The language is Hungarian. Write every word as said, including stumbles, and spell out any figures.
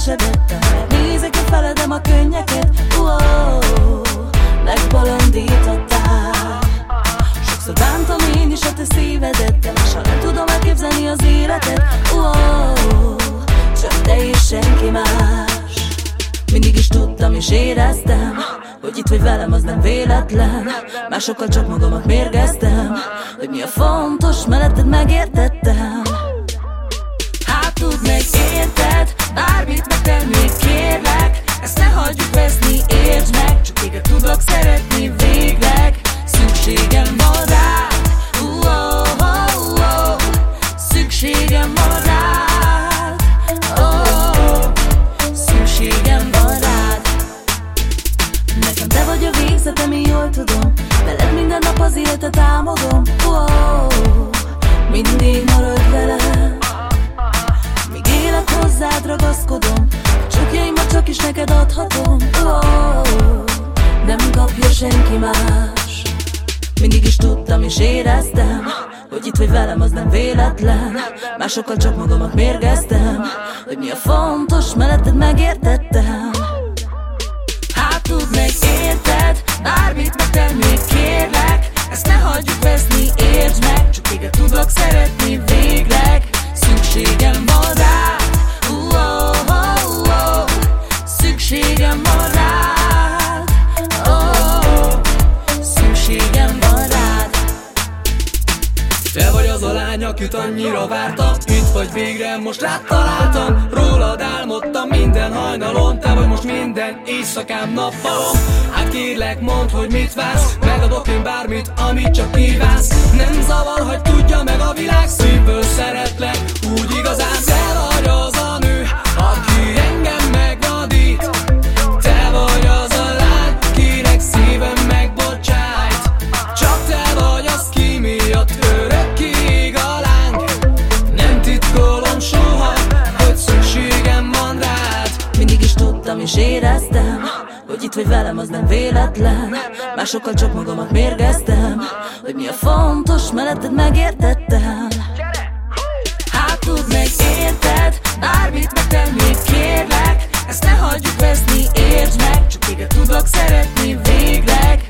elkeseredtem. Nézek a feledem a könnyeket, uh-oh, megbolondítottál. Sokszor bántam én is a te szívedet, és ha nem tudom elképzelni az életet, uh-oh, csak te és senki más. Mindig is tudtam és éreztem, hogy itt vagy velem, az nem véletlen. Másokkal csak magamat mérgeztem, hogy mi a fontos, melletted megértettem. Hát tudd meg, érted, bármit megtennék, kérlek, ezt ne hagyjuk veszni, értsd meg, csak téged tudlak szeretni végleg. Szükségem van rád, uh-oh, uh-oh, uh-oh. Szükségem van rád, oh, szükségem van rád. Nekem te vagy a végzetem, én jól tudom, veled minden nap az életet álmodom, oh, mindig maradj velem. Míg élek, hozzád ragaszkodom, csukjaimat csak is neked adhatom, oh, nem kapja senki más. Mindig is tudtam és éreztem, hogy itt vagy velem, az nem véletlen. Másokkal csak magamat mérgeztem, hogy mi a fontos, melletted megértettem. Hát tudd meg, érted, bármit megtennék, kérlek, ezt ne hagyjuk veszni, értsd meg, csak téged tudlak szeretni végleg. Szükségem van rád, uh-oh, uh-oh, uh-oh. Szükségem van rád, oh, szükségem van rád. Te vagy az a lány, akit annyira vártam, itt vagy végre, most rád találtam. Rólad álmodtam minden hajnalon, te vagy most minden éjszakám, nappalom. Hát kérlek, mondd, hogy mit vársz, megadok én bármit, amit csak kívánsz. Nem zavar, hogy tudja meg a világ, szívből szeretlek, úgy igazán. Te vagy az a nő, aki engem megvadít. Te vagy az a lány, kinek szívem megbocsájt. Csak te vagy az, ki miatt örökké ég a láng. Nem titkolom soha, hogy szükségem van rád. Mindig is tudtam és éreztem, hogy itt vagy velem, az nem véletlen. Másokkal csak magamat mérgeztem, hogy mi a fontos, melletted megértettem. Hát tudd meg, érted, bármit megtennék, kérlek, ezt ne hagyjuk veszni, értsd meg, csak téged tudlak szeretni végleg.